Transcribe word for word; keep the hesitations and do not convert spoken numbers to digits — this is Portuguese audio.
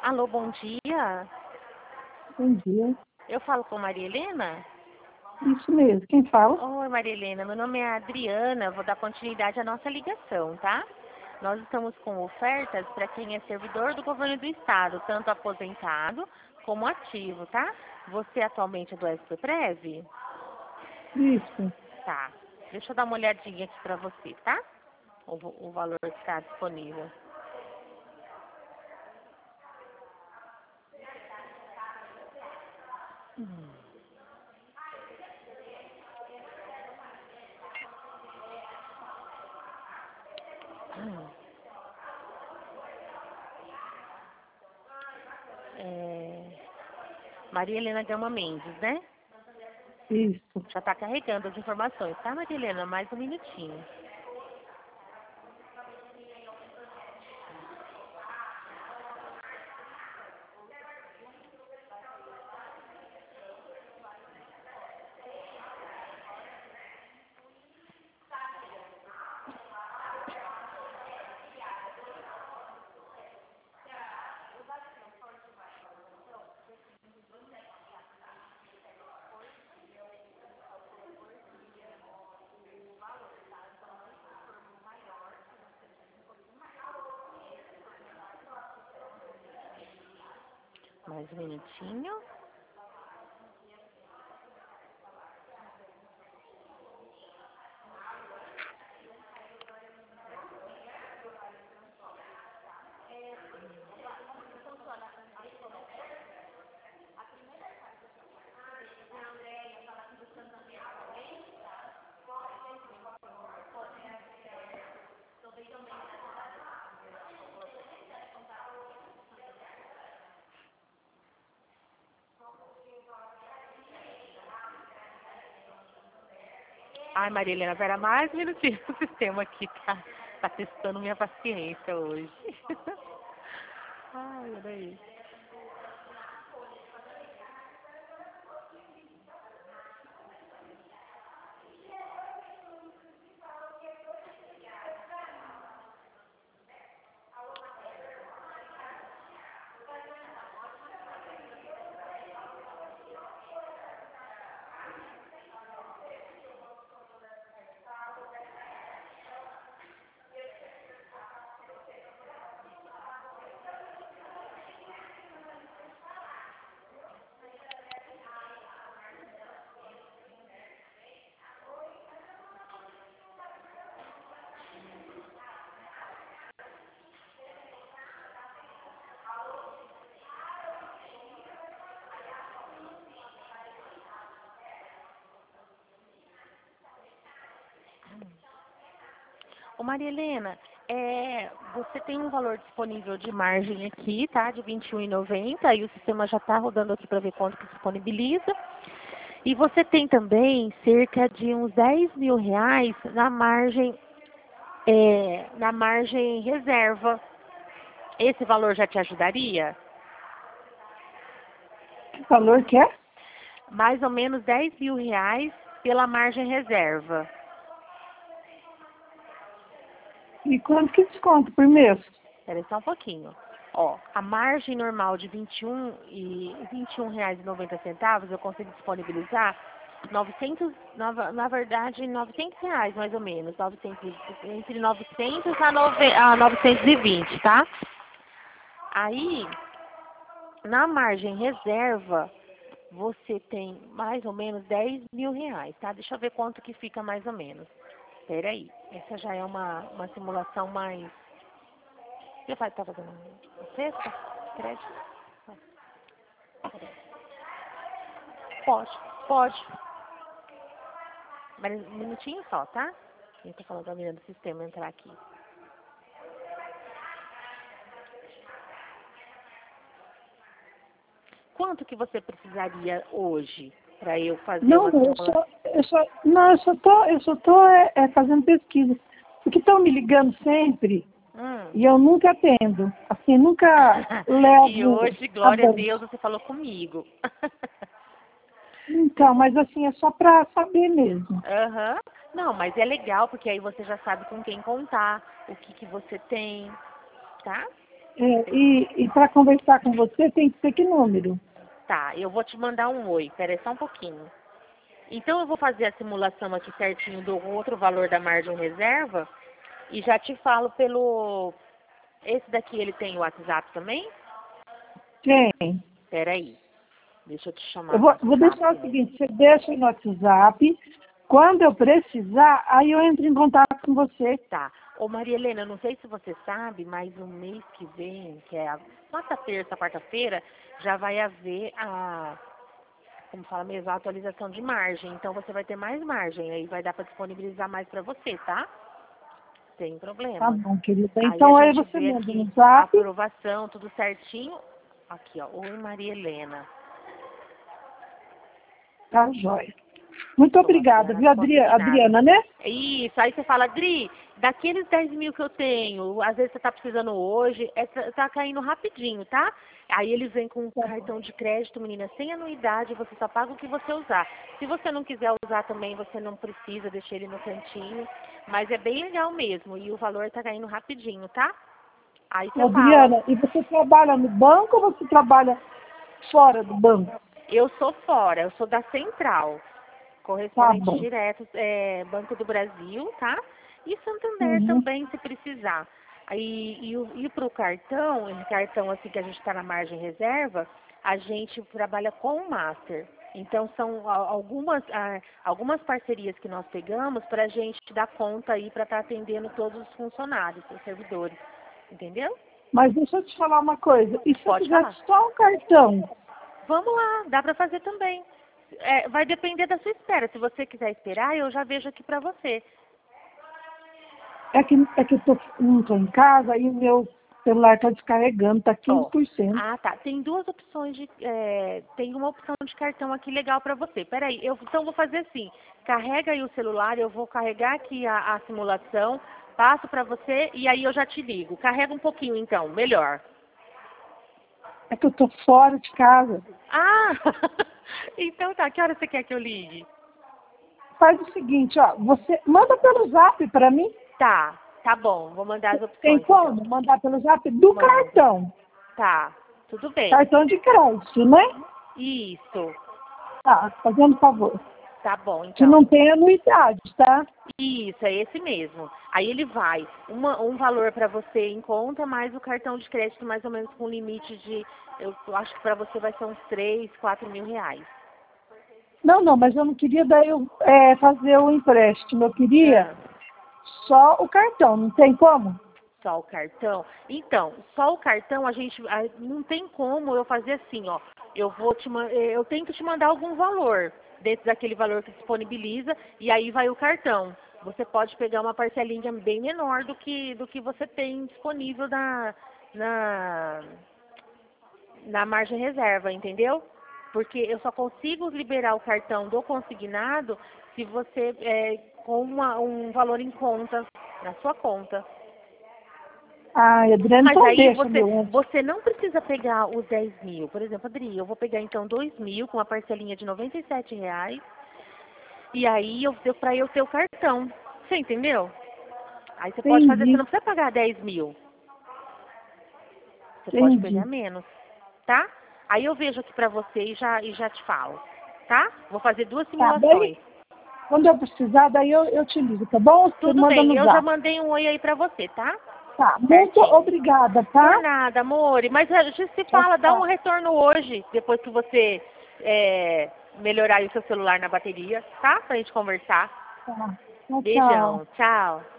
Alô, bom dia. Bom dia. Eu falo com Maria Helena? Isso mesmo. Quem fala? Oi, Maria Helena. Meu nome é Adriana. Vou dar continuidade à nossa ligação, tá? Nós estamos com ofertas para quem é servidor do governo do estado, tanto aposentado como ativo, tá? Você atualmente é do S P Prev? Isso. Tá. Deixa eu dar uma olhadinha aqui para você, tá? O, o valor que está disponível. Hum. Hum. É... Maria Helena Gama Mendes, né? Isso. Já está carregando as informações, tá, Maria Helena? Mais um minutinho. Mais um minutinho. Ai, Maria Helena, pera mais um minutinho. O sistema aqui tá, tá testando minha paciência hoje. Ai, peraí. Ô, Maria Helena, é, você tem um valor disponível de margem aqui, tá? De vinte e um reais e noventa centavos. E o sistema já está rodando aqui para ver quanto que disponibiliza. E você tem também cerca de uns dez mil reais na margem, é, na margem reserva. Esse valor já te ajudaria? Que valor que é? Mais ou menos dez mil reais pela margem reserva. E quanto que desconto por mês? Espera aí só um pouquinho. Ó, a margem normal de vinte e um e vinte e um reais e noventa centavos eu consigo disponibilizar novecentos, na, na verdade, novecentos reais mais ou menos, novecentos, entre novecentos a, nove, a novecentos e vinte, tá? Aí, na margem reserva, você tem mais ou menos dez mil reais, tá? Deixa eu ver quanto que fica mais ou menos. Espera aí, essa já é uma, uma simulação mais... Você vai estar fazendo uma cesta? Crédito? Pode, pode. Mas um minutinho só, tá? Eu tô falando da menina do sistema entrar aqui. Quanto que você precisaria hoje para eu fazer Não, uma eu simulação? só, eu só, não, eu só tô, eu só tô é, é, fazendo pesquisa. Porque estão me ligando sempre Hum. e eu nunca atendo. Assim, nunca E levo hoje, a glória a bolsa. Deus, você falou comigo. Então, mas assim, é só para saber mesmo. Aham. Não, mas é legal, porque aí você já sabe com quem contar, o que que você tem, tá? É, e e para conversar com você tem que ser que número? Tá, eu vou te mandar um oi, peraí só um pouquinho. Então eu vou fazer a simulação aqui certinho do outro valor da margem reserva e já te falo pelo... Esse daqui ele tem o WhatsApp também? Tem. Peraí, deixa eu te chamar Eu no vou, vou WhatsApp. deixar o seguinte, você deixa no WhatsApp, quando eu precisar, aí eu entro em contato com você. Tá. Ô Maria Helena, eu não sei se você sabe, mas o mês que vem, que é a quarta terça, quarta-feira, já vai haver a, como fala mesmo, a atualização de margem. Então você vai ter mais margem, aí vai dar para disponibilizar mais para você, tá? Sem Tá problema. bom, querida. Aí a Então aí gente você vê manda no aqui a zap. aprovação, tudo certinho. Aqui, ó. Oi, Maria Helena. Tá, joia. Muito Pronto, obrigada, Adriana, viu, Adri- consignado. Adriana, né? Isso, aí você fala, Adri, daqueles dez mil que eu tenho, às vezes você tá precisando hoje, essa, tá caindo rapidinho, tá? Aí eles vêm com um Tá bom. cartão de crédito, menina, sem anuidade, você só paga o que você usar. Se você não quiser usar também, você não precisa, deixa ele no cantinho. Mas é bem legal mesmo, e o valor tá caindo rapidinho, tá? Aí você fala, Adriana, e você trabalha no banco ou você trabalha fora do banco? eu sou fora, eu sou da Central. Tá Correspondente bom. direto, é, Banco do Brasil, tá? E Santander Uhum. também, se precisar. Aí, e o- e para o cartão, esse cartão assim que a gente está na margem reserva, a gente trabalha com o Master. Então, são a- algumas, ah, algumas parcerias que nós pegamos para a gente dar conta aí para estar atendendo todos os funcionários, os servidores. Entendeu? Mas deixa eu te falar uma coisa. E se eu Pode quiser falar. só um cartão? Vamos lá, dá para fazer também. É, vai depender da sua espera. Se você quiser esperar, eu já vejo aqui para você. É que, é que eu tô, não estou em casa e o meu celular está descarregando, está quinze Ó, por cento. ah tá, tem duas opções de, é, tem uma opção de cartão aqui legal para você. Peraí, eu então vou fazer assim, carrega aí o celular, eu vou carregar aqui a, a simulação, passo para você e aí eu já te ligo. Carrega um pouquinho então, melhor. É que eu estou fora de casa. Ah, então tá, que hora você quer que eu ligue? Faz o seguinte, ó, você manda pelo zap para mim. Tá, tá bom, vou mandar as Tem opções então. como mandar pelo zap do Mando. cartão? Tá, tudo bem. Cartão de crédito, né? Isso, Tá, fazendo favor. tá bom Que então. não tem anuidade, tá? Isso, é esse mesmo. Aí ele vai, uma, um valor para você em conta, mais o cartão de crédito mais ou menos com limite de, eu acho que para você vai ser uns três, quatro mil reais. Não, não, mas eu não queria daí eu, é, fazer o empréstimo. Eu queria Ah, só o cartão, não tem como? só o cartão? Então, só o cartão a gente, a- não tem como eu fazer assim, ó, eu vou te, ma- eh, eu tento te mandar algum valor, dentro daquele valor que disponibiliza, e aí vai o cartão. Você pode pegar uma parcelinha bem menor do que, do que você tem disponível na, na, na margem reserva, entendeu? Porque eu só consigo liberar o cartão do consignado se você é, com uma- um valor em conta, na sua conta. Ai, Adriana, Mas então aí deixa, você, meu. você não precisa pegar os dez mil. Por exemplo, Adri, eu vou pegar então dois mil com uma parcelinha de noventa e sete reais. E aí eu deu para eu ter o cartão. Você entendeu? Aí você pode fazer, você Entendi, não precisa pagar dez mil. Você pode pegar entendi. menos, tá? Aí eu vejo aqui pra você e já, e já te falo, tá? Vou fazer duas Tá, daí, simulações. quando eu precisar, daí eu, eu te ligo, tá bom? Você Tudo manda bem, no eu já zap. mandei um oi aí pra você, tá? Tá, muito Certinho. obrigada, Por tá? nada, amor. Mas a gente se Tchau, fala, dá um tchau. retorno hoje, depois que você é, melhorar aí o seu celular na bateria, tá? Pra gente conversar. Tá. Tchau, tchau. Beijão, tchau.